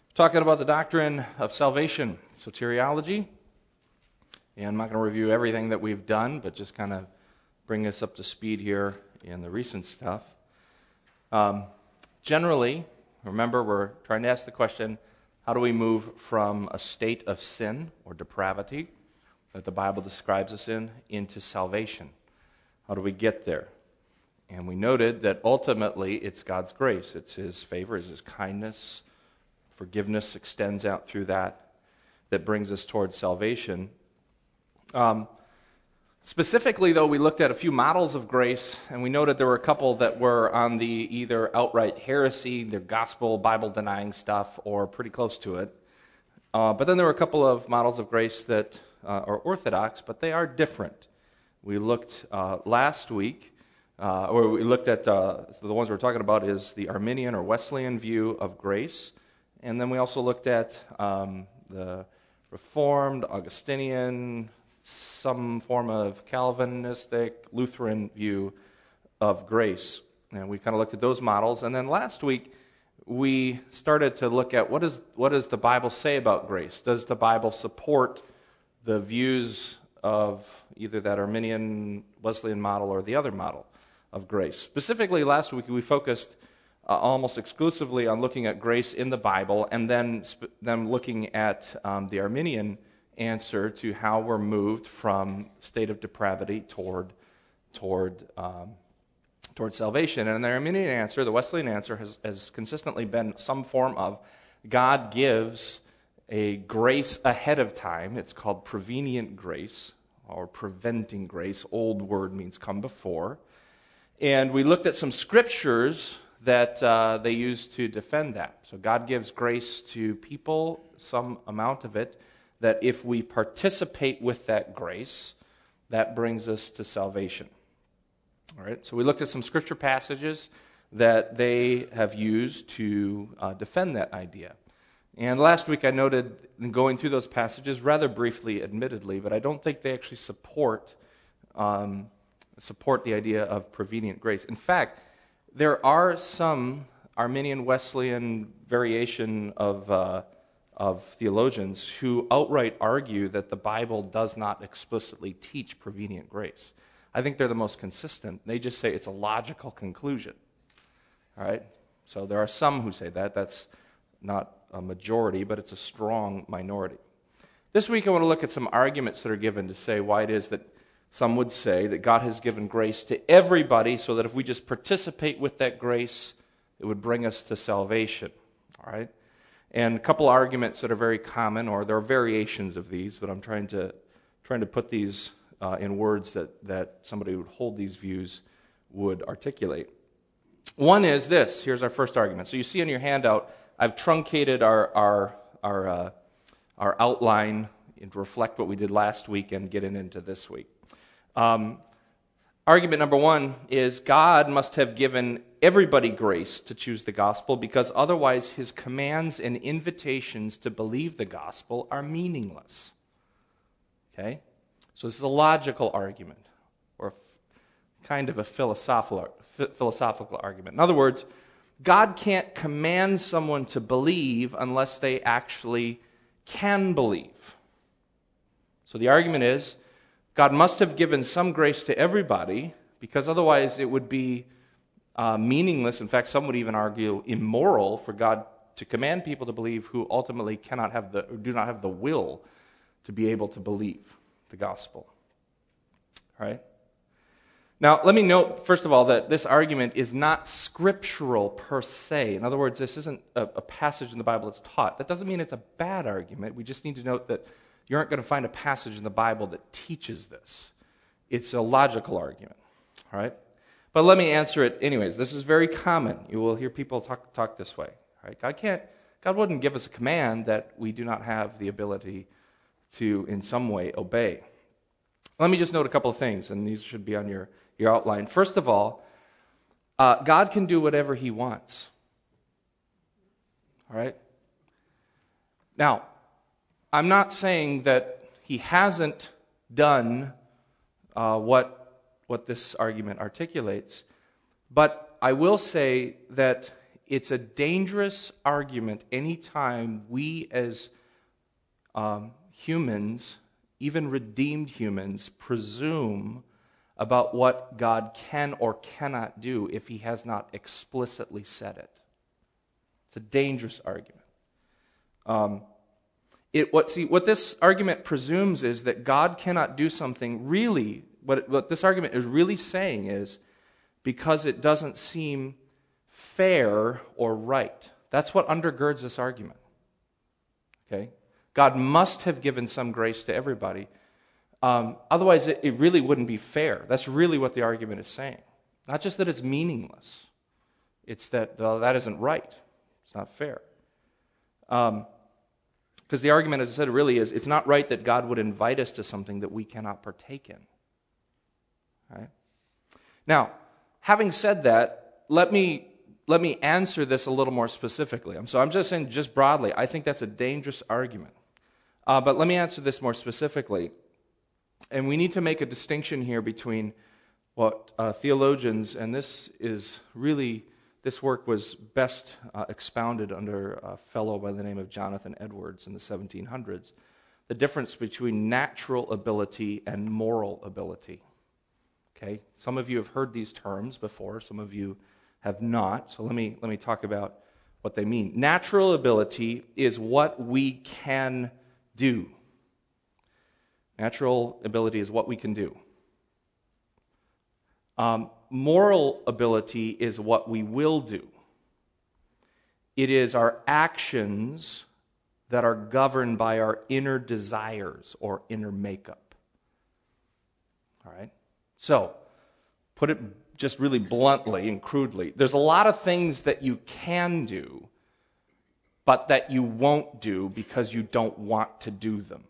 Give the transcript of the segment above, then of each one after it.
Talking about the doctrine of salvation, soteriology. And I'm not going to review everything that we've done, but just kind of bring us up to speed here in the recent stuff. Generally, remember, we're trying to ask the question, how do we move from a state of sin or depravity that the Bible describes us in into salvation? How do we get there? And we noted that ultimately it's God's grace. It's His favor, it's His kindness. Forgiveness extends out through that brings us towards salvation. Specifically, though, we looked at a few models of grace, and we noted there were a couple that were on the either outright heresy, their gospel, Bible-denying stuff, or pretty close to it. But then there were a couple of models of grace that are orthodox, but they are different. We looked last week, or we looked at, so the ones we're talking about is the Arminian or Wesleyan view of grace. And then we also looked at the Reformed, Augustinian, some form of Calvinistic, Lutheran view of grace. And we kind of looked at those models. And then last week, we started to look at what does the Bible say about grace? Does the Bible support the views of either that Arminian, Wesleyan model or the other model of grace? Specifically, last week, we focused almost exclusively on looking at grace in the Bible, and then looking at the Arminian answer to how we're moved from state of depravity toward salvation. And the Arminian answer, the Wesleyan answer, has consistently been some form of God gives a grace ahead of time. It's called prevenient grace or preventing grace. Old word means come before. And we looked at some scriptures that they use to defend that. So God gives grace to people, some amount of it, that if we participate with that grace, that brings us to salvation. All right. So we looked at some scripture passages that they have used to defend that idea. And last week I noted, in going through those passages, rather briefly, admittedly, but I don't think they actually support the idea of prevenient grace. In fact, there are some Arminian Wesleyan variation of theologians who outright argue that the Bible does not explicitly teach prevenient grace. I think they're the most consistent. They just say it's a logical conclusion. All right? So there are some who say that. That's not a majority, but it's a strong minority. This week I want to look at some arguments that are given to say why it is that some would say that God has given grace to everybody so that if we just participate with that grace, it would bring us to salvation. All right? And a couple arguments that are very common, or there are variations of these, but I'm trying to put these in words that somebody who would hold these views would articulate. One is this. Here's our first argument. So you see on your handout, I've truncated our outline to reflect what we did last week and get into this week. Argument number one is God must have given everybody grace to choose the gospel because otherwise His commands and invitations to believe the gospel are meaningless. Okay? So this is a logical argument, or kind of a philosophical argument. In other words, God can't command someone to believe unless they actually can believe. So the argument is, God must have given some grace to everybody because otherwise it would be meaningless. In fact, some would even argue immoral for God to command people to believe who ultimately do not have the will to be able to believe the gospel. All right? Now, let me note, first of all, that this argument is not scriptural per se. In other words, this isn't a passage in the Bible that's taught. That doesn't mean it's a bad argument. We just need to note that you aren't going to find a passage in the Bible that teaches this. It's a logical argument. All right? But let me answer it anyways. This is very common. You will hear people talk this way. All right? God wouldn't give us a command that we do not have the ability to, in some way, obey. Let me just note a couple of things, and these should be on your outline. First of all, God can do whatever He wants. All right? Now, I'm not saying that He hasn't done what this argument articulates, but I will say that it's a dangerous argument anytime we as humans, even redeemed humans, presume about what God can or cannot do if he has not explicitly said it. It's a dangerous argument. What this argument presumes is that God cannot do something really, what this argument is really saying is, because it doesn't seem fair or right. That's what undergirds this argument. Okay? God must have given some grace to everybody. Otherwise, it really wouldn't be fair. That's really what the argument is saying. Not just that it's meaningless. It's that that isn't right. It's not fair. Because the argument, as I said, really is, it's not right that God would invite us to something that we cannot partake in. Right? Now, having said that, let me answer this a little more specifically. So I'm just saying, just broadly, I think that's a dangerous argument. But let me answer this more specifically. And we need to make a distinction here between what theologians, and this work was best expounded under a fellow by the name of Jonathan Edwards in the 1700s, the difference between natural ability and moral ability. Okay? Some of you have heard these terms before, some of you have not, so let me talk about what they mean. Natural ability is what we can do. Natural ability is what we can do. Moral ability is what we will do. It is our actions that are governed by our inner desires or inner makeup. All right? So, put it just really bluntly and crudely, there's a lot of things that you can do, but that you won't do because you don't want to do them.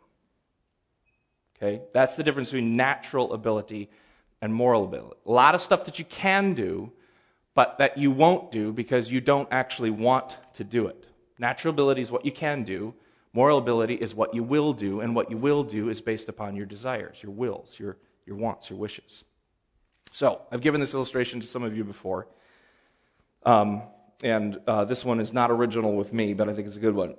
Okay? That's the difference between natural ability and moral ability. A lot of stuff that you can do, but that you won't do because you don't actually want to do it. Natural ability is what you can do. Moral ability is what you will do, and what you will do is based upon your desires, your wills, your wants, your wishes. So, I've given this illustration to some of you before, and this one is not original with me, but I think it's a good one.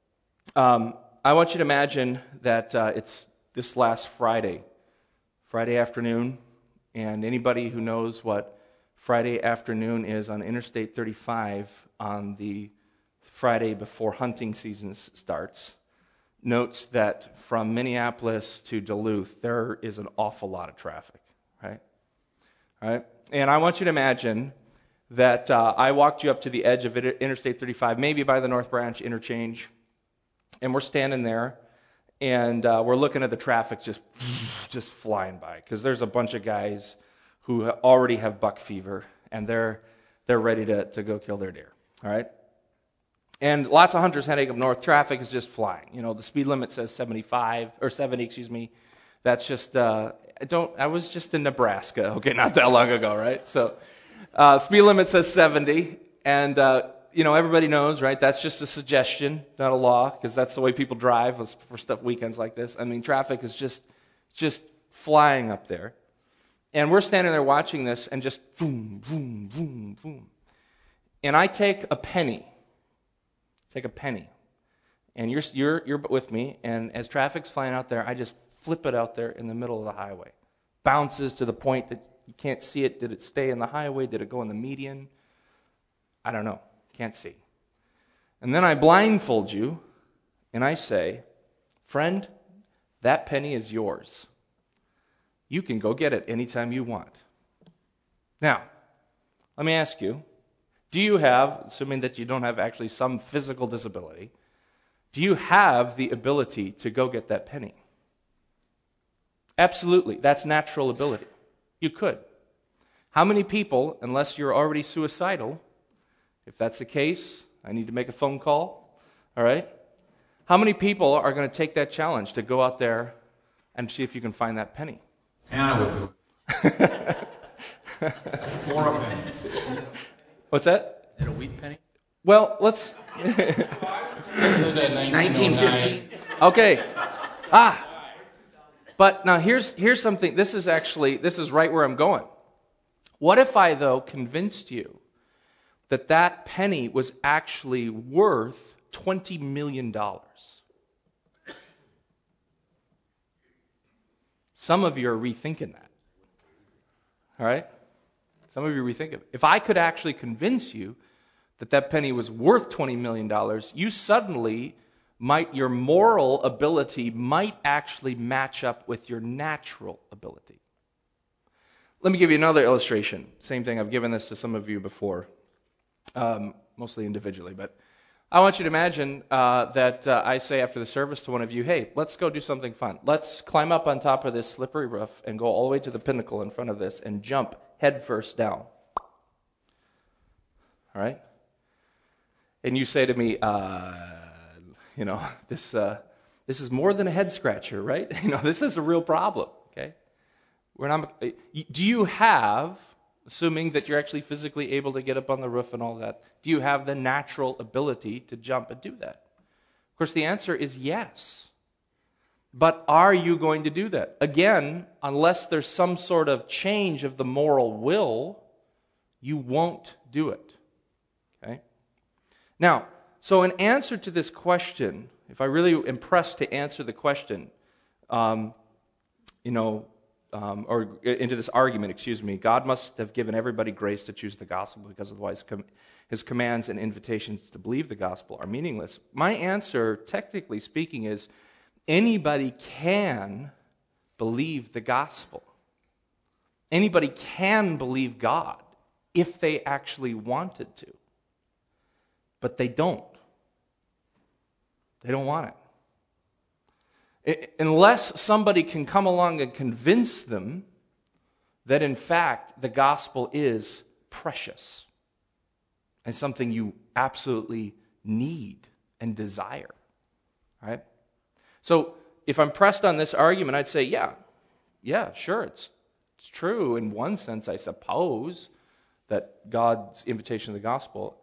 I want you to imagine that it's this last Friday afternoon, and anybody who knows what Friday afternoon is on Interstate 35 on the Friday before hunting season starts notes that from Minneapolis to Duluth, there is an awful lot of traffic, right? All right? And I want you to imagine that I walked you up to the edge of Interstate 35, maybe by the North Branch interchange, and we're standing there, and we're looking at the traffic just flying by, because there's a bunch of guys who already have buck fever, and they're ready to go kill their deer, all right? And lots of hunters heading up north. Traffic is just flying. You know, the speed limit says 70, That's just, I was just in Nebraska, okay, not that long ago, right? So, speed limit says 70, and, everybody knows, right? That's just a suggestion, not a law, because that's the way people drive for weekends like this. I mean, traffic is just flying up there. And we're standing there watching this, and just boom, boom, boom, boom. And I take a penny, and you're with me, and as traffic's flying out there, I just flip it out there in the middle of the highway. Bounces to the point that you can't see it. Did it stay in the highway? Did it go in the median? I don't know. Can't see. And then I blindfold you, and I say, friend, that penny is yours. You can go get it anytime you want. Now, let me ask you, do you have, assuming that you don't have actually some physical disability, do you have the ability to go get that penny? Absolutely. That's natural ability. You could. How many people, unless you're already suicidal, if that's the case, I need to make a phone call, all right? How many people are going to take that challenge to go out there and see if you can find that penny? Anna would do it. For a penny. What's that? Is it a wheat penny? Well, let's... 1915. Okay. But now here's something. This is right where I'm going. What if I, though, convinced you that that penny was actually worth $20 million. Some of you are rethinking that. All right? Some of you rethink it. If I could actually convince you that that penny was worth $20 million, you suddenly your moral ability might actually match up with your natural ability. Let me give you another illustration. Same thing, I've given this to some of you before, mostly individually, but I want you to imagine that I say after the service to one of you, hey, let's go do something fun. Let's climb up on top of this slippery roof and go all the way to the pinnacle in front of this and jump head first down. All right? And you say to me, this is more than a head scratcher, right? This is a real problem, okay? Do you have, assuming that you're actually physically able to get up on the roof and all that, do you have the natural ability to jump and do that? Of course, the answer is yes. But are you going to do that? Again, unless there's some sort of change of the moral will, you won't do it. Okay? Now, so in answer to this question, if I really am pressed to answer the question, or into this argument, God must have given everybody grace to choose the gospel because otherwise his commands and invitations to believe the gospel are meaningless. My answer, technically speaking, is anybody can believe the gospel. Anybody can believe God if they actually wanted to. But they don't. They don't want it. Unless somebody can come along and convince them that in fact the gospel is precious and something you absolutely need and desire. Right? So if I'm pressed on this argument, I'd say, yeah, sure, it's true in one sense, I suppose, that God's invitation to the gospel,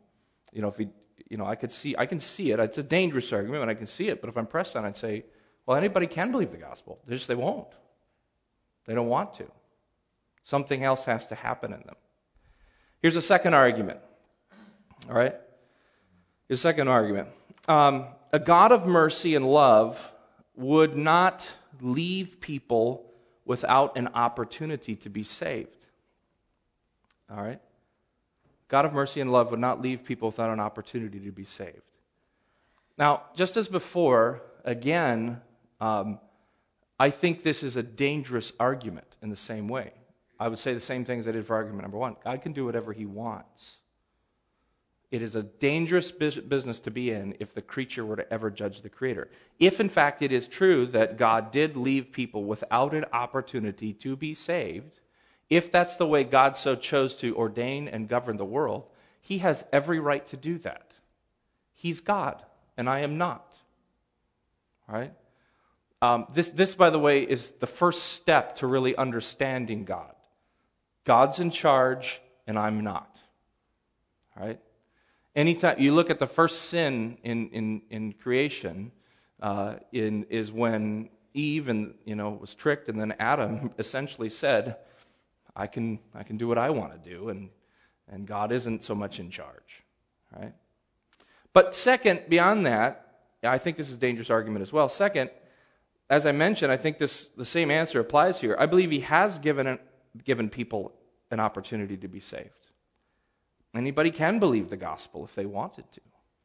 I can see it. It's a dangerous argument, and I can see it. But if I'm pressed on it, I'd say, well, anybody can believe the gospel. They won't. They don't want to. Something else has to happen in them. Here's a second argument. All right? Here's a second argument. A God of mercy and love would not leave people without an opportunity to be saved. All right? God of mercy and love would not leave people without an opportunity to be saved. Now, just as before, again, I think this is a dangerous argument in the same way. I would say the same things I did for argument number one. God can do whatever he wants. It is a dangerous business to be in if the creature were to ever judge the creator. If, in fact, it is true that God did leave people without an opportunity to be saved, if that's the way God so chose to ordain and govern the world, he has every right to do that. He's God, and I am not. All right? This, by the way, is the first step to really understanding God. God's in charge, and I'm not. All right? Anytime you look at the first sin in creation, is when Eve was tricked, and then Adam essentially said, I can do what I want to do, and God isn't so much in charge. Right? But second, beyond that, I think this is a dangerous argument as well. Second, as I mentioned, I think the same answer applies here. I believe he has given people an opportunity to be saved. Anybody can believe the gospel if they wanted to.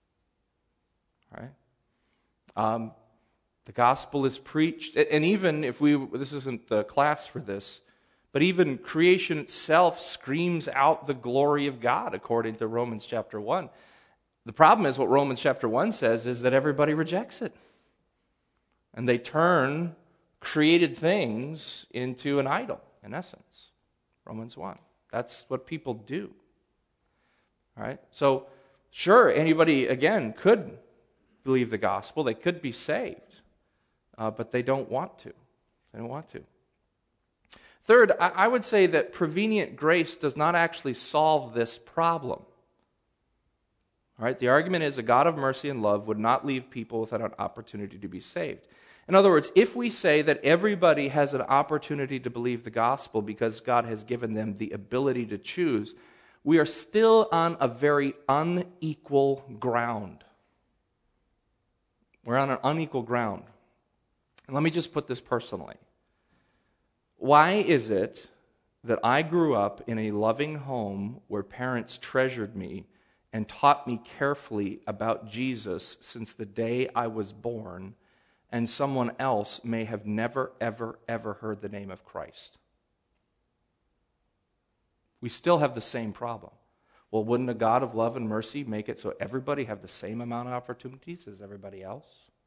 Right? The gospel is preached, and even this isn't the class for this, but even creation itself screams out the glory of God, according to Romans chapter 1. The problem is what Romans chapter 1 says is that everybody rejects it. And they turn created things into an idol, in essence. Romans 1. That's what people do. All right? So, sure, anybody, again, could believe the gospel. They could be saved. But they don't want to. They don't want to. Third, I would say that prevenient grace does not actually solve this problem. All right? The argument is a God of mercy and love would not leave people without an opportunity to be saved. In other words, if we say that everybody has an opportunity to believe the gospel because God has given them the ability to choose, we are still on a very unequal ground. We're on an unequal ground. And let me just put this personally. Why is it that I grew up in a loving home where parents treasured me and taught me carefully about Jesus since the day I was born, and someone else may have never, ever, ever heard the name of Christ? We still have the same problem. Well, wouldn't a God of love and mercy make it so everybody have the same amount of opportunities as everybody else?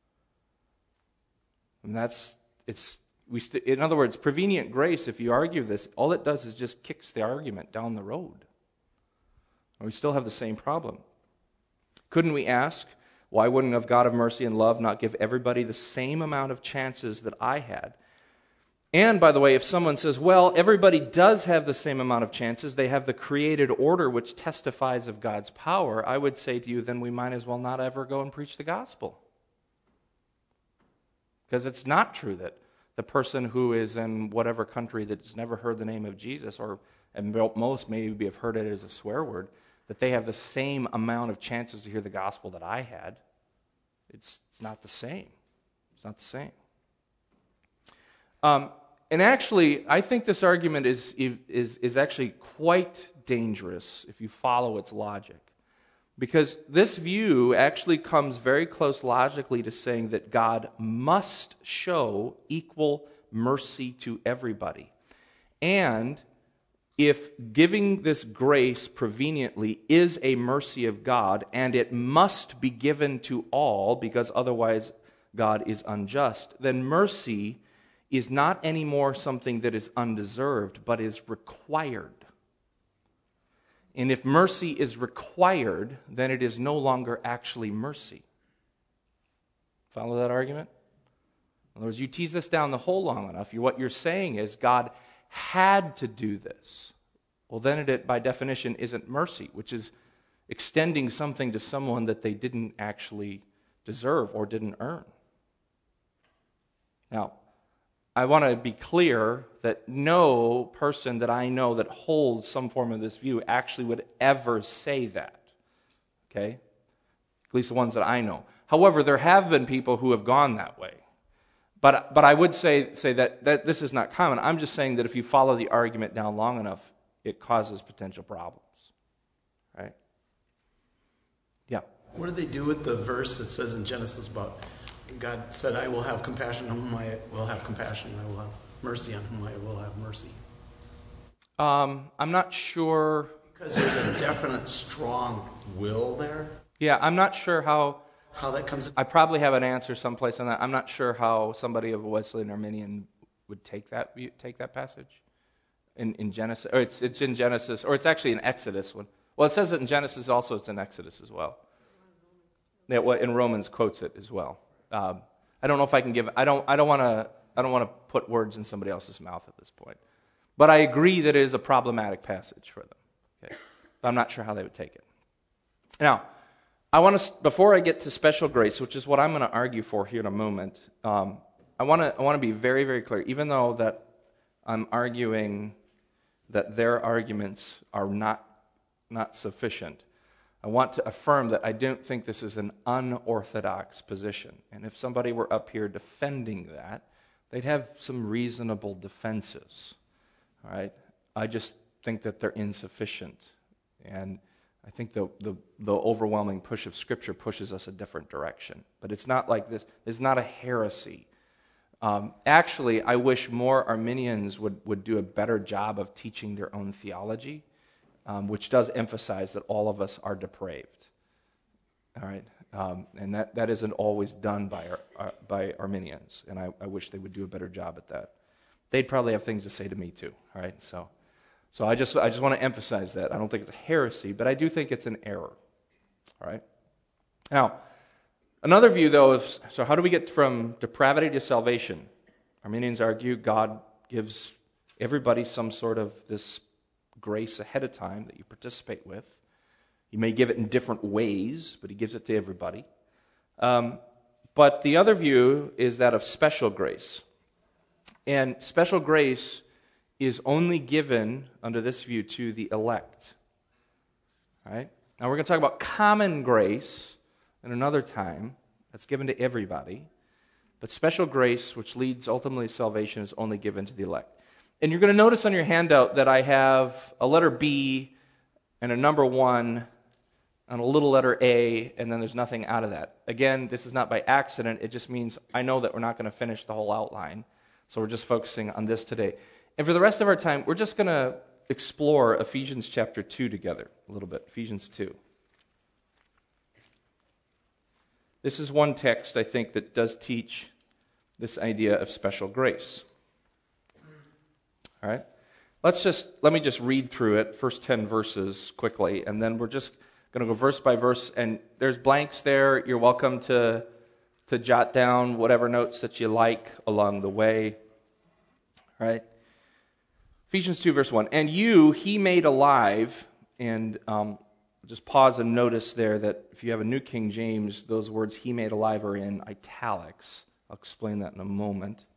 And in other words, prevenient grace, if you argue this, all it does is just kicks the argument down the road. And we still have the same problem. Couldn't we ask, why wouldn't a God of mercy and love not give everybody the same amount of chances that I had? And, by the way, if someone says, well, everybody does have the same amount of chances, they have the created order which testifies of God's power, I would say to you, then we might as well not ever go and preach the gospel. Because it's not true that the person who is in whatever country that's never heard the name of Jesus, or at most maybe have heard it as a swear word, that they have the same amount of chances to hear the gospel that I had. It's not the same. It's not the same. And actually, I think this argument is actually quite dangerous if you follow its logic. Because this view actually comes very close logically to saying that God must show equal mercy to everybody. And if giving this grace preveniently is a mercy of God, and it must be given to all because otherwise God is unjust, then mercy is not anymore something that is undeserved, but is required. And if mercy is required, then it is no longer actually mercy. Follow that argument? In other words, you tease this down the hole long enough, what you're saying is God had to do this. Well, then it, by definition, isn't mercy, which is extending something to someone that they didn't actually deserve or didn't earn. Now, I want to be clear that no person that I know that holds some form of this view actually would ever say that. Okay? At least the ones that I know. However, there have been people who have gone that way. But I would say that this is not common. I'm just saying that if you follow the argument down long enough, it causes potential problems. Right? Yeah. What do they do with the verse that says in Genesis about God said, I will have compassion on whom I will have compassion. I will have mercy on whom I will have mercy. I'm not sure. Because there's a definite strong will there. Yeah, I'm not sure how that comes. I probably have an answer someplace on that. I'm not sure how somebody of a Wesleyan Arminian would take that passage in Genesis. Or it's in Genesis, or it's actually in Exodus. Well, it says it in Genesis. Also, it's in Exodus as well. Yeah, in Romans quotes it as well. I don't know if I can give. I don't want to put words in somebody else's mouth at this point. But I agree that it is a problematic passage for them. Okay, but I'm not sure how they would take it. Now, I want to, before I get to special grace, which is what I'm going to argue for here in a moment. I want to be very, very clear. Even though that I'm arguing that their arguments are not sufficient, I want to affirm that I don't think this is an unorthodox position. And if somebody were up here defending that, they'd have some reasonable defenses. All right? I just think that they're insufficient. And I think the overwhelming push of Scripture pushes us a different direction. But it's not like this. It's not a heresy. Actually, I wish more Arminians would do a better job of teaching their own theology. Which does emphasize that all of us are depraved. All right? And that isn't always done by Arminians, and I wish they would do a better job at that. They'd probably have things to say to me too, all right? So I just want to emphasize that. I don't think it's a heresy, but I do think it's an error, all right? Now, another view, though, is, so how do we get from depravity to salvation? Arminians argue God gives everybody some sort of this grace ahead of time that you participate with. He may give it in different ways, but he gives it to everybody. But the other view is that of special grace. And special grace is only given, under this view, to the elect. All right? Now we're going to talk about common grace at another time. That's given to everybody. But special grace, which leads ultimately to salvation, is only given to the elect. And you're going to notice on your handout that I have a letter B and a number 1 and a little letter A, and then there's nothing out of that. Again, this is not by accident. It just means I know that we're not going to finish the whole outline. So we're just focusing on this today. And for the rest of our time, we're just going to explore Ephesians chapter 2 together a little bit. Ephesians 2. This is one text, I think, that does teach this idea of special grace. All right? Let me just read through it, first 10 verses quickly, and then we're just going to go verse by verse, and there's blanks there. You're welcome to jot down whatever notes that you like along the way. All right? Ephesians 2, verse 1. And you, he made alive, and just pause and notice there that if you have a New King James, those words he made alive are in italics. I'll explain that in a moment.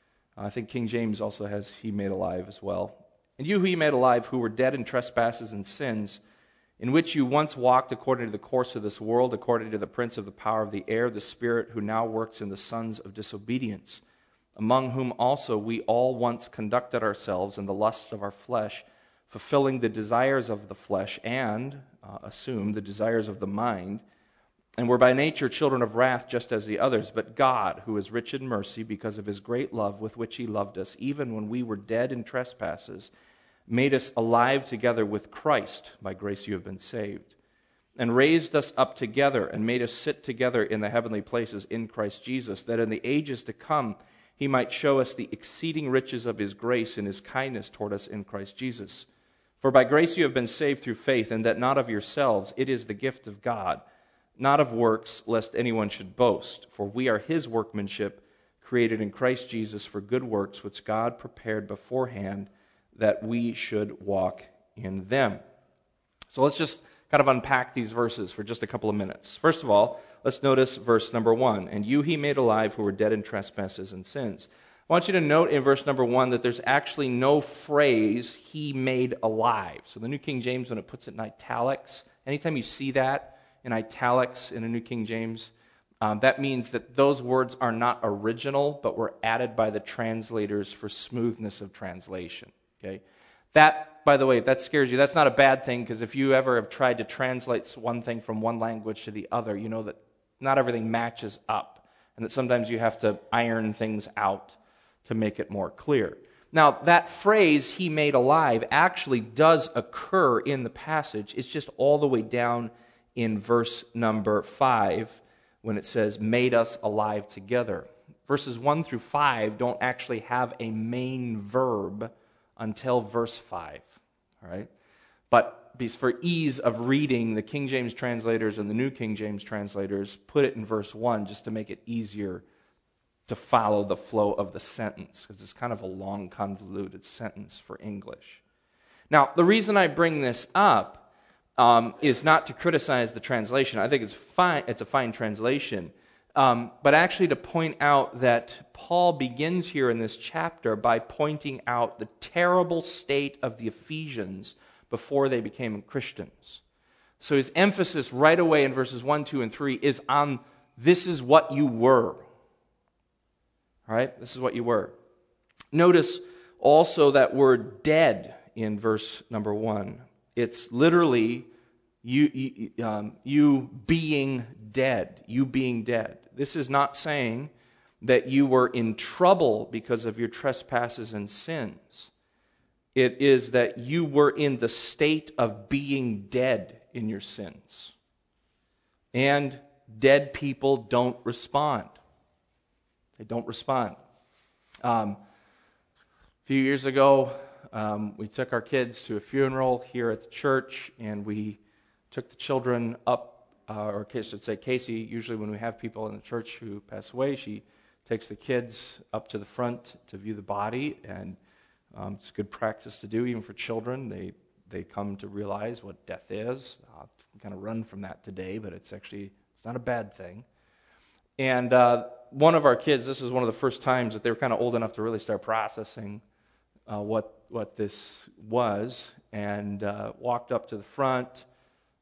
I think King James also has he made alive as well. And you who he made alive, who were dead in trespasses and sins, in which you once walked according to the course of this world, according to the prince of the power of the air, the spirit who now works in the sons of disobedience, among whom also we all once conducted ourselves in the lusts of our flesh, fulfilling the desires of the flesh and, assume, the desires of the mind, and were by nature children of wrath just as the others. But God, who is rich in mercy, because of his great love with which he loved us, even when we were dead in trespasses, made us alive together with Christ. By grace you have been saved. And raised us up together and made us sit together in the heavenly places in Christ Jesus, that in the ages to come he might show us the exceeding riches of his grace and his kindness toward us in Christ Jesus. For by grace you have been saved through faith, and that not of yourselves, it is the gift of God, not of works, lest anyone should boast. For we are his workmanship, created in Christ Jesus for good works, which God prepared beforehand that we should walk in them. So let's just kind of unpack these verses for just a couple of minutes. First of all, let's notice verse number 1. And you he made alive who were dead in trespasses and sins. I want you to note in verse number 1 that there's actually no phrase, he made alive. So the New King James, when it puts it in italics, anytime you see that in italics in a New King James, that means that those words are not original, but were added by the translators for smoothness of translation. Okay? That, by the way, if that scares you, that's not a bad thing, because if you ever have tried to translate one thing from one language to the other, you know that not everything matches up, and that sometimes you have to iron things out to make it more clear. Now, that phrase, he made alive, actually does occur in the passage. It's just all the way down in verse number 5, when it says, made us alive together. Verses 1 through 5 don't actually have a main verb until verse 5, all right? But for ease of reading, the King James translators and the New King James translators put it in verse 1 just to make it easier to follow the flow of the sentence, because it's kind of a long, convoluted sentence for English. Now, the reason I bring this up is not to criticize the translation. I think it's fine. It's a fine translation. But actually to point out that Paul begins here in this chapter by pointing out the terrible state of the Ephesians before they became Christians. So his emphasis right away in verses 1, 2, and 3 is on this is what you were. All right? This is what you were. Notice also that word dead in verse number 1. It's literally you being dead. You being dead. This is not saying that you were in trouble because of your trespasses and sins. It is that you were in the state of being dead in your sins. And dead people don't respond. They don't respond. A few years ago, we took our kids to a funeral here at the church, and we took the children up, or I should say Casey, usually when we have people in the church who pass away, she takes the kids up to the front to view the body, and it's a good practice to do, even for children. They come to realize what death is. Kind of run from that today, but it's not a bad thing. And one of our kids, this is one of the first times that they were kind of old enough to really start processing what this was, and walked up to the front,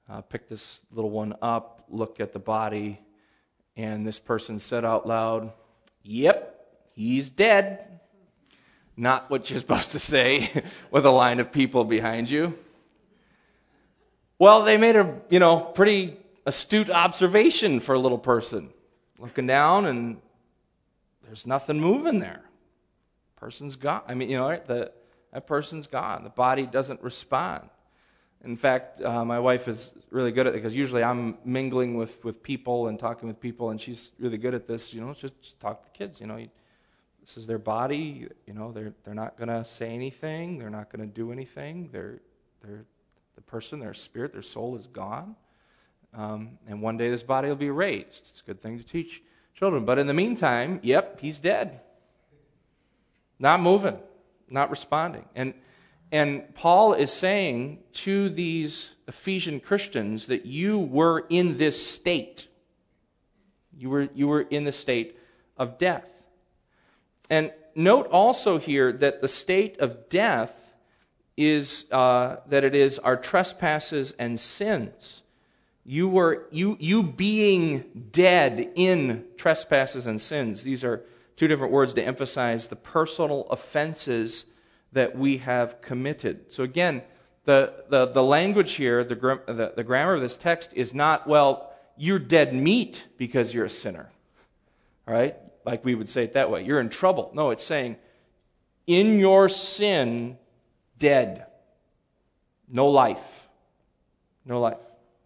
pick this little one up, look at the body, and this person said out loud, "Yep, he's dead." Not what you're supposed to say with a line of people behind you. Well, they made a, pretty astute observation for a little person. Looking down, and there's nothing moving there. Person's gone. That person's gone. The body doesn't respond. In fact, my wife is really good at it, because usually I'm mingling with people and talking with people, and she's really good at this. Just talk to the kids. This is their body. They're not going to say anything. They're not going to do anything. They're the person, their spirit, their soul is gone. And one day this body will be raised. It's a good thing to teach children. But in the meantime, yep, he's dead. Not moving, not responding. And Paul is saying to these Ephesian Christians that you were in this state. You were in the state of death. And note also here that the state of death is that it is our trespasses and sins. You being dead in trespasses and sins. These are two different words to emphasize the personal offenses that we have committed. So again, the language here, the grammar of this text is not, well, you're dead meat because you're a sinner. All right? Like we would say it that way. You're in trouble. No, it's saying, in your sin, dead. No life. No life.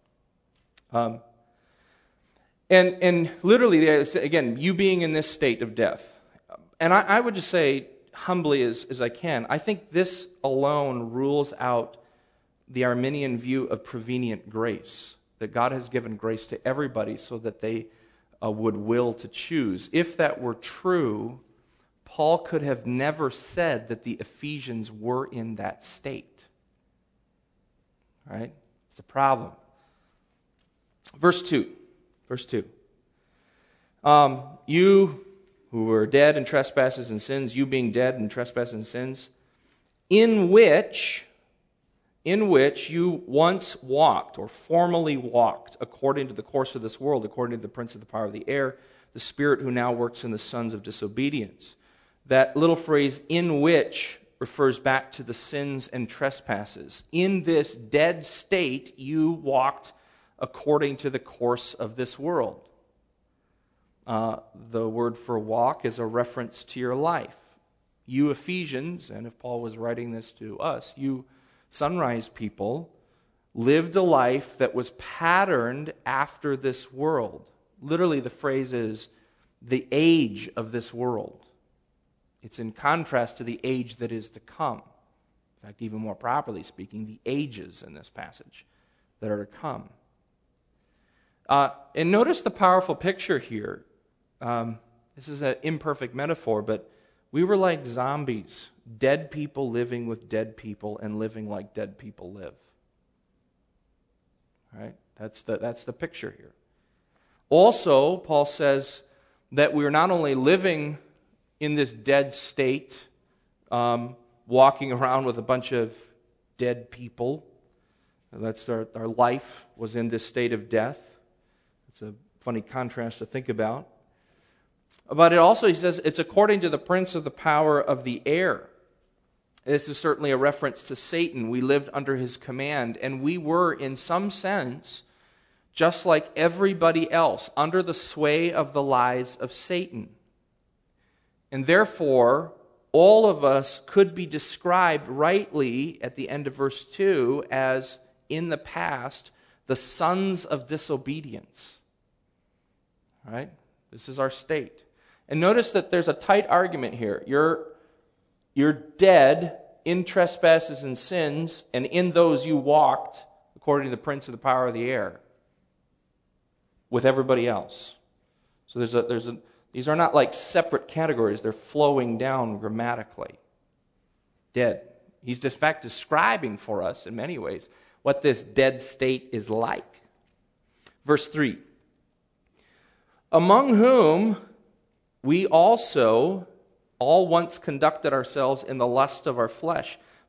And literally, again, you being in this state of death. And I would just say, humbly as I can, I think this alone rules out the Arminian view of prevenient grace, that God has given grace to everybody so that they would will to choose. If that were true, Paul could have never said that the Ephesians were in that state. All right? It's a problem. Verse 2. You who were dead in trespasses and sins, you being dead in trespasses and sins, in which you once walked, or formerly walked, according to the course of this world, according to the prince of the power of the air, the spirit who now works in the sons of disobedience. That little phrase, in which, refers back to the sins and trespasses. In this dead state, you walked according to the course of this world. The word for walk is a reference to your life. You Ephesians, and if Paul was writing this to us, you Sunrise people, lived a life that was patterned after this world. Literally, the phrase is the age of this world. It's in contrast to the age that is to come. In fact, even more properly speaking, the ages in this passage that are to come. And notice the powerful picture here. This is an imperfect metaphor, but we were like zombies, dead people living with dead people and living like dead people live. All right? That's the picture here. Also, Paul says that we are not only living in this dead state, walking around with a bunch of dead people. That's our life was in this state of death. It's a funny contrast to think about. But it also, he says, it's according to the prince of the power of the air. This is certainly a reference to Satan. We lived under his command, and we were, in some sense, just like everybody else, under the sway of the lies of Satan. And therefore, all of us could be described rightly at the end of verse 2 as, in the past, the sons of disobedience. All right? This is our state. And notice that there's a tight argument here. You're dead in trespasses and sins, and in those you walked, according to the prince of the power of the air, with everybody else. So these are not like separate categories. They're flowing down grammatically. Dead. He's in fact describing for us, in many ways, what this dead state is like. Verse 3. Among whom we also all once conducted ourselves in the lust of our flesh,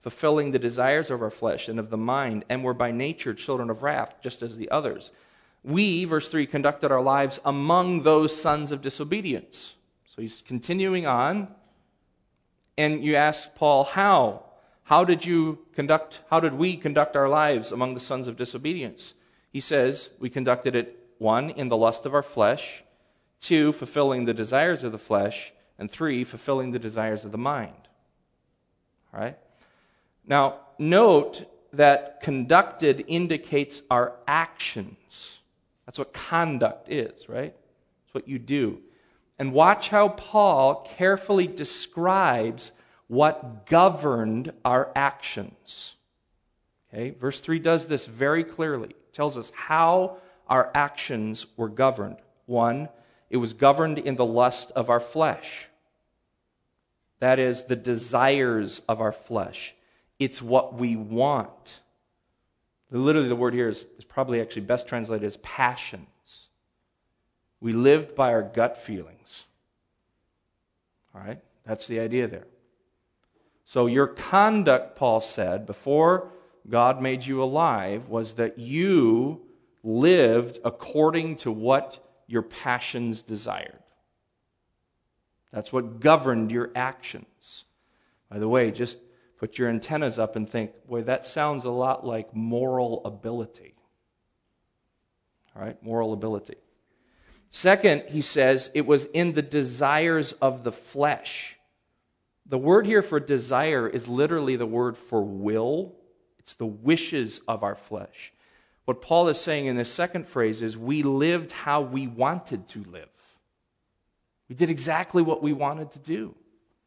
fulfilling the desires of our flesh and of the mind, and were by nature children of wrath, just as the others. We, verse 3, conducted our lives among those sons of disobedience. So he's continuing on, and you ask Paul, how? How did we conduct our lives among the sons of disobedience? He says, we conducted it, 1, in the lust of our flesh, 2, fulfilling the desires of the flesh, and 3, fulfilling the desires of the mind. All right? Now, note that conducted indicates our actions. That's what conduct is, right? It's what you do. And watch how Paul carefully describes what governed our actions. Okay? Verse 3 does this very clearly. It tells us how our actions were governed. 1, it was governed in the lust of our flesh. That is, the desires of our flesh. It's what we want. Literally, the word here is probably actually best translated as passions. We lived by our gut feelings. All right? That's the idea there. So your conduct, Paul said, before God made you alive, was that you lived according to what your passions desired. That's what governed your actions. By the way, just put your antennas up and think, boy, that sounds a lot like moral ability. All right, moral ability. Second, he says, it was in the desires of the flesh. The word here for desire is literally the word for will. It's the wishes of our flesh. What Paul is saying in this second phrase is we lived how we wanted to live. We did exactly what we wanted to do.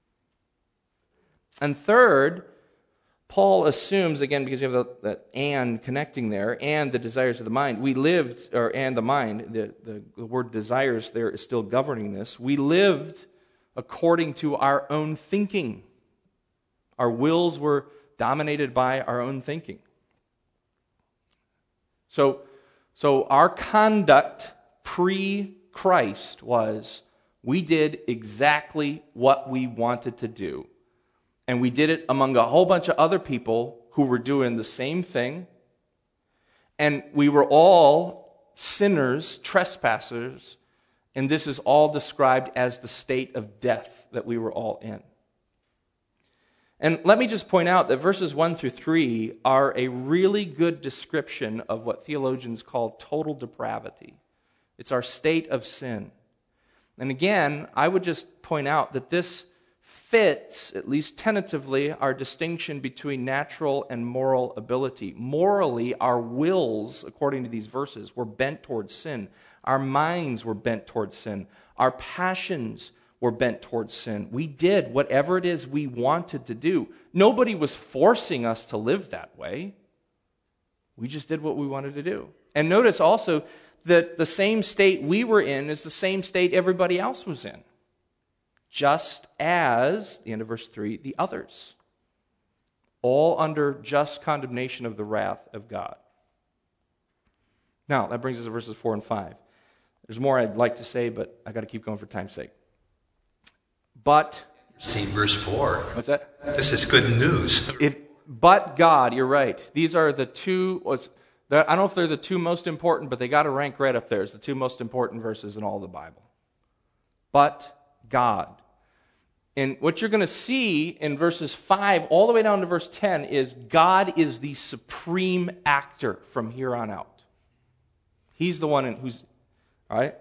And third, Paul assumes, again, because you have that and connecting there, and the desires of the mind, we lived, and the mind, the word desires there is still governing this. We lived according to our own thinking. Our wills were dominated by our own thinking. So our conduct pre-Christ was we did exactly what we wanted to do. And we did it among a whole bunch of other people who were doing the same thing. And we were all sinners, trespassers, and this is all described as the state of death that we were all in. And let me just point out that verses 1 through 3 are a really good description of what theologians call total depravity. It's our state of sin. And again, I would just point out that this fits, at least tentatively, our distinction between natural and moral ability. Morally, our wills, according to these verses, were bent towards sin. Our minds were bent towards sin. Our passions were bent towards sin. We did whatever it is we wanted to do. Nobody was forcing us to live that way. We just did what we wanted to do. And notice also that the same state we were in is the same state everybody else was in. Just as, the end of verse 3, the others. All under just condemnation of the wrath of God. Now, that brings us to verses 4 and 5. There's more I'd like to say, but I've got to keep going for time's sake. But... See verse 4. What's that? This is good news. But God, you're right. These are the two... I don't know if they're the two most important, but they got to rank right up there as the two most important verses in all the Bible. But God. And what you're going to see in verses 5 all the way down to verse 10 is God is the supreme actor from here on out. He's the one who's... All right?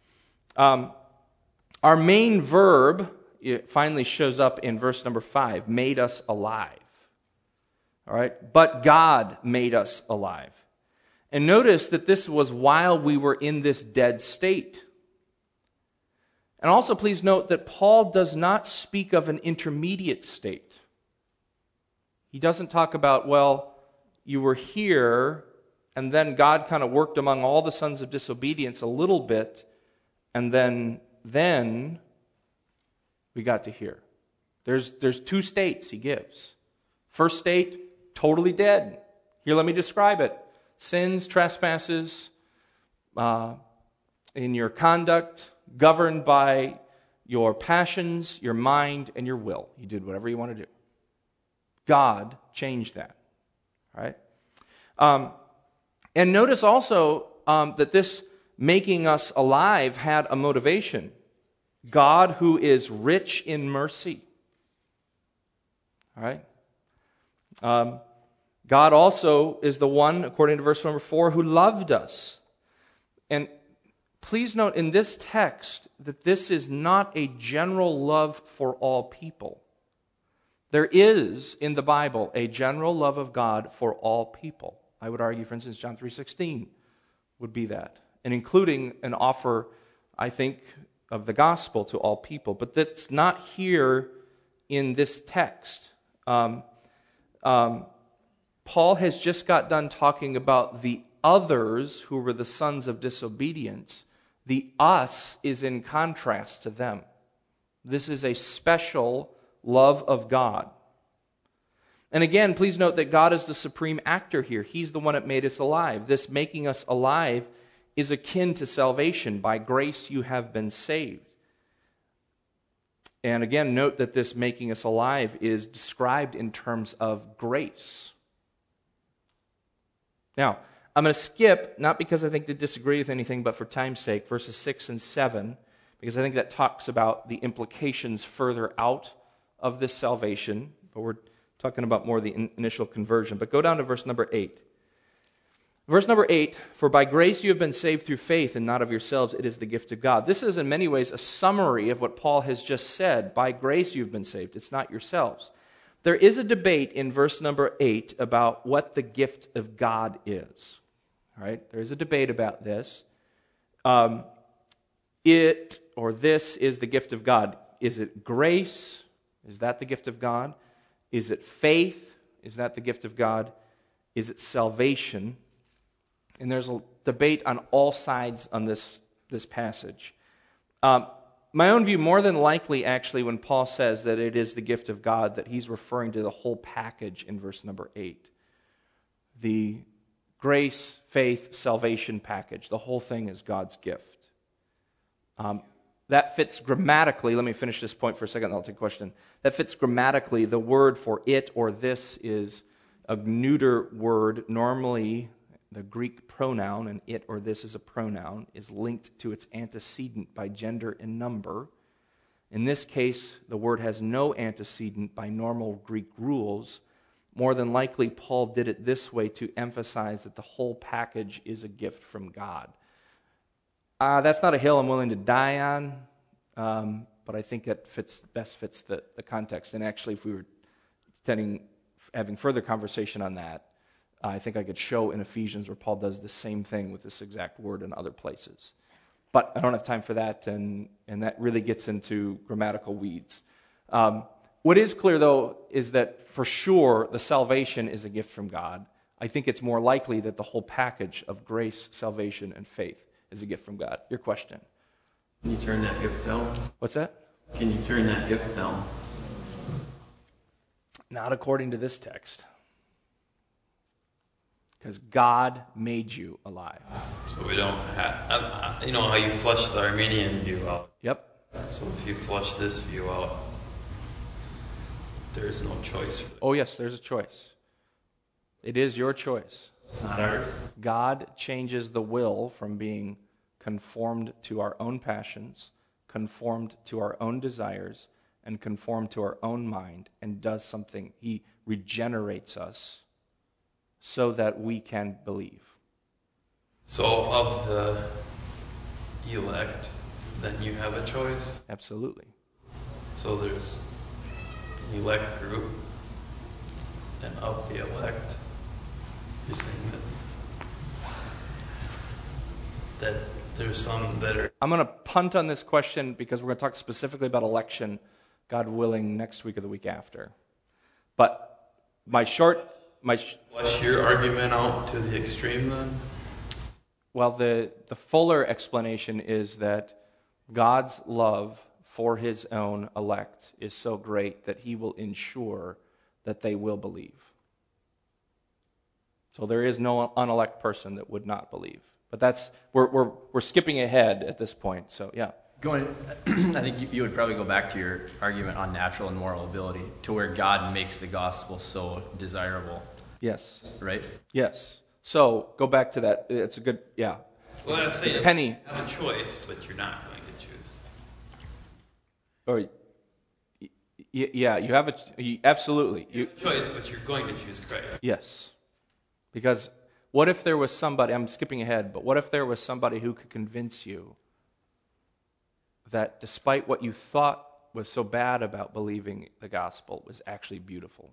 Our main verb, it finally shows up in verse number 5, made us alive. All right? But God made us alive. And notice that this was while we were in this dead state. And also please note that Paul does not speak of an intermediate state. He doesn't talk about, well, you were here, and then God kind of worked among all the sons of disobedience a little bit, and then we got to here. There's two states he gives. First state, totally dead. Here, let me describe it. Sins, trespasses, in your conduct, governed by your passions, your mind, and your will. You did whatever you want to do. God change that. All right? And notice also that this making us alive had a motivation. God who is rich in mercy. All right? God also is the one, according to verse number 4, who loved us. And please note in this text that this is not a general love for all people. There is, in the Bible, a general love of God for all people. I would argue, for instance, John 3:16 would be that. And including an offer, I think, of the gospel to all people. But that's not here in this text. Paul has just got done talking about the others who were the sons of disobedience. The us is in contrast to them. This is a special love of God. And again, please note that God is the supreme actor here. He's the one that made us alive. This making us alive is akin to salvation. By grace you have been saved. And again, note that this making us alive is described in terms of grace. Now, I'm going to skip, not because I think they disagree with anything, but for time's sake, verses 6 and 7, because I think that talks about the implications further out of this salvation, but we're talking about more the initial conversion. But go down to verse number 8. Verse number 8, for by grace you have been saved through faith and not of yourselves, it is the gift of God. This is in many ways a summary of what Paul has just said. By grace you've been saved, it's not yourselves. There is a debate in verse number 8 about what the gift of God is. All right? There is a debate about this. It or this is the gift of God. Is it grace? Is that the gift of God? Is it faith? Is that the gift of God? Is it salvation? And there's a debate on all sides on this passage. My own view, more than likely, actually, when Paul says that it is the gift of God, that he's referring to the whole package in verse number 8. The grace, faith, salvation package. The whole thing is God's gift. That fits grammatically. Let me finish this point for a second, then I'll take a question. That fits grammatically. The word for it or this is a neuter word. Normally, the Greek pronoun, and it or this is a pronoun, is linked to its antecedent by gender and number. In this case, the word has no antecedent by normal Greek rules. More than likely, Paul did it this way to emphasize that the whole package is a gift from God. That's not a hill I'm willing to die on, but I think that best fits the context. And actually, if we were having further conversation on that, I think I could show in Ephesians where Paul does the same thing with this exact word in other places. But I don't have time for that, and that really gets into grammatical weeds. What is clear, though, is that for sure the salvation is a gift from God. I think it's more likely that the whole package of grace, salvation, and faith is a gift from God. Your question? Can you turn that gift down? What's that? Can you turn that gift down? Not according to this text. Because God made you alive. So we don't have, you know how you flush the Armenian view out? Yep. So if you flush this view out, there's no choice for Oh yes, there's a choice. It is your choice. It's not ours. God changes the will from being conformed to our own passions, conformed to our own desires, and conformed to our own mind, and does something. He regenerates us so that we can believe. So of the elect, then you have a choice? Absolutely. So there's an elect group, and of the elect, you're saying that there's some that are... I'm going to punt on this question because we're going to talk specifically about election, God willing, next week or the week after. But flush your argument out to the extreme then? Well, the fuller explanation is that God's love for his own elect is so great that he will ensure that they will believe. So there is no unelect person that would not believe. But we're skipping ahead at this point. So yeah. I think you would probably go back to your argument on natural and moral ability, to where God makes the gospel so desirable, Yes. right? Yes. So go back to that. It's a good, yeah. Well, that's saying Penny. you have a choice, but you're not going to choose. Or, yeah, you have absolutely. You have a choice, but you're going to choose Christ. Yes. Because what if there was somebody, I'm skipping ahead, but what if there was somebody who could convince you that despite what you thought was so bad about believing the gospel was actually beautiful?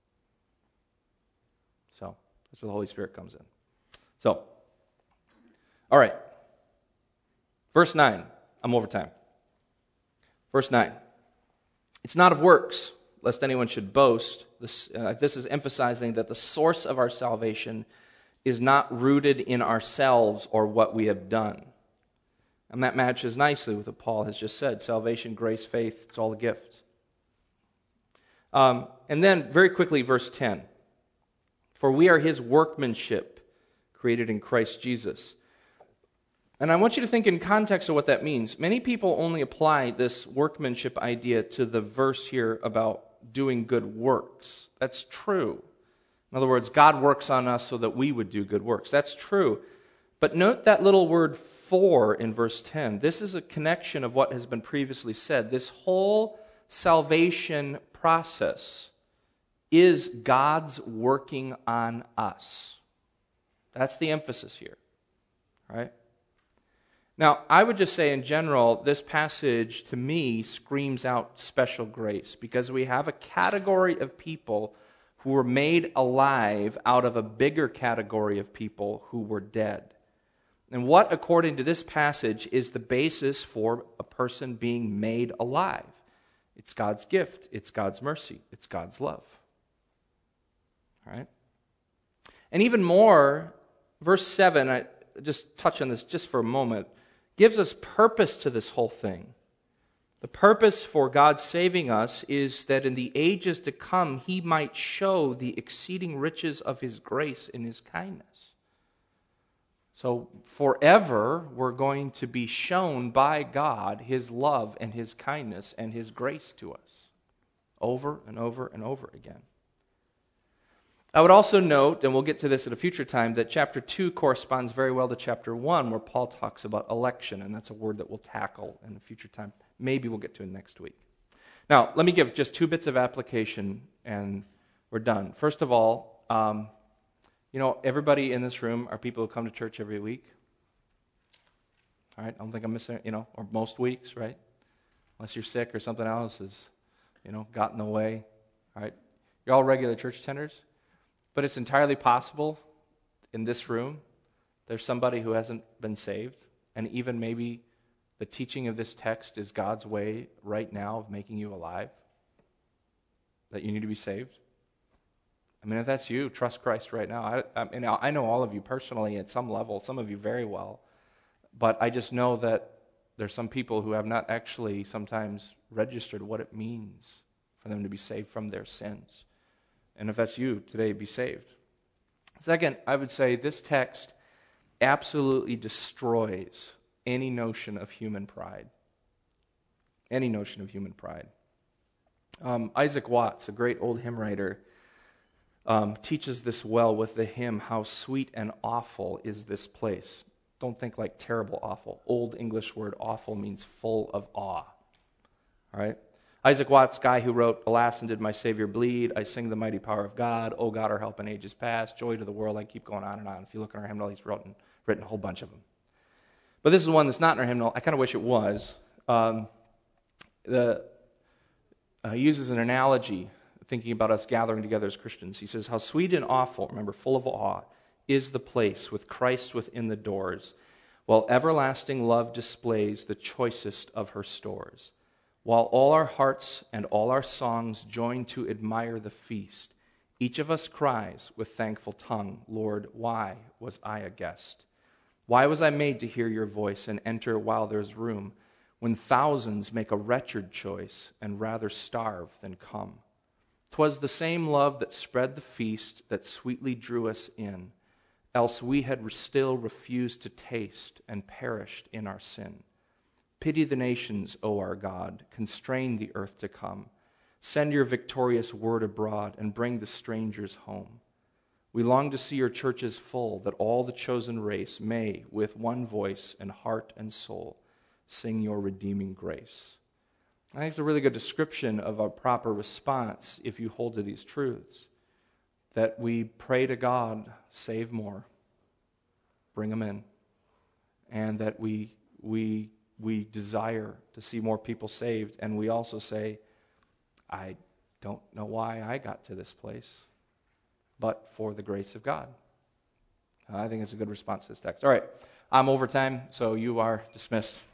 So, that's where the Holy Spirit comes in. So, all right. Verse 9. I'm over time. Verse 9. It's not of works, lest anyone should boast. This is emphasizing that the source of our salvation is not rooted in ourselves or what we have done. And that matches nicely with what Paul has just said. Salvation, grace, faith, it's all a gift. And then, very quickly, verse 10. For we are his workmanship, created in Christ Jesus. And I want you to think in context of what that means. Many people only apply this workmanship idea to the verse here about doing good works. That's true. In other words, God works on us so that we would do good works. That's true. But note that little word for in verse 10. This is a connection of what has been previously said. This whole salvation process is God's working on us. That's the emphasis here. Right? Now, I would just say in general, this passage to me screams out special grace because we have a category of people who were made alive out of a bigger category of people who were dead. And what, according to this passage, is the basis for a person being made alive? It's God's gift. It's God's mercy. It's God's love. All right? And even more, verse 7, I just touch on this just for a moment, gives us purpose to this whole thing. The purpose for God saving us is that in the ages to come, he might show the exceeding riches of his grace and his kindness. So forever, we're going to be shown by God his love and his kindness and his grace to us over and over and over again. I would also note, and we'll get to this at a future time, that chapter 2 corresponds very well to chapter 1, where Paul talks about election, and that's a word that we'll tackle in a future time. Maybe we'll get to it next week. Now, let me give just 2 bits of application, and we're done. First of all, everybody in this room are people who come to church every week. All right, I don't think I'm missing, or most weeks, right? Unless you're sick or something else has, got in the way. All right, you're all regular church attenders. But it's entirely possible in this room there's somebody who hasn't been saved, and even maybe the teaching of this text is God's way right now of making you alive, that you need to be saved. I mean, if that's you, trust Christ right now. I know all of you personally at some level, some of you very well, but I just know that there's some people who have not actually sometimes registered what it means for them to be saved from their sins. And if that's you, today, be saved. Second, I would say this text absolutely destroys any notion of human pride. Any notion of human pride. Isaac Watts, a great old hymn writer, teaches this well with the hymn, "How sweet and awful is this place." Don't think like terrible awful. Old English word awful means full of awe. All right? Isaac Watts, guy who wrote, "Alas, and did my Savior bleed? I sing the mighty power of God. O God, our help in ages past. Joy to the world." I keep going on and on. If you look in our hymnal, he's written a whole bunch of them. But this is one that's not in our hymnal. I kind of wish it was. He uses an analogy, thinking about us gathering together as Christians. He says, "How sweet and awful," remember, full of awe, "is the place with Christ within the doors, while everlasting love displays the choicest of her stores. While all our hearts and all our songs join to admire the feast, each of us cries with thankful tongue, 'Lord, why was I a guest? Why was I made to hear your voice and enter while there's room, when thousands make a wretched choice and rather starve than come? 'Twas the same love that spread the feast that sweetly drew us in, else we had still refused to taste and perished in our sin. Pity the nations, O our God. Constrain the earth to come. Send your victorious word abroad and bring the strangers home. We long to see your churches full, that all the chosen race may, with one voice and heart and soul, sing your redeeming grace. I think it's a really good description of a proper response if you hold to these truths. That we pray to God, save more, bring them in. And that we desire to see more people saved. And we also say, I don't know why I got to this place, but for the grace of God. I think it's a good response to this text. All right, I'm over time, so you are dismissed.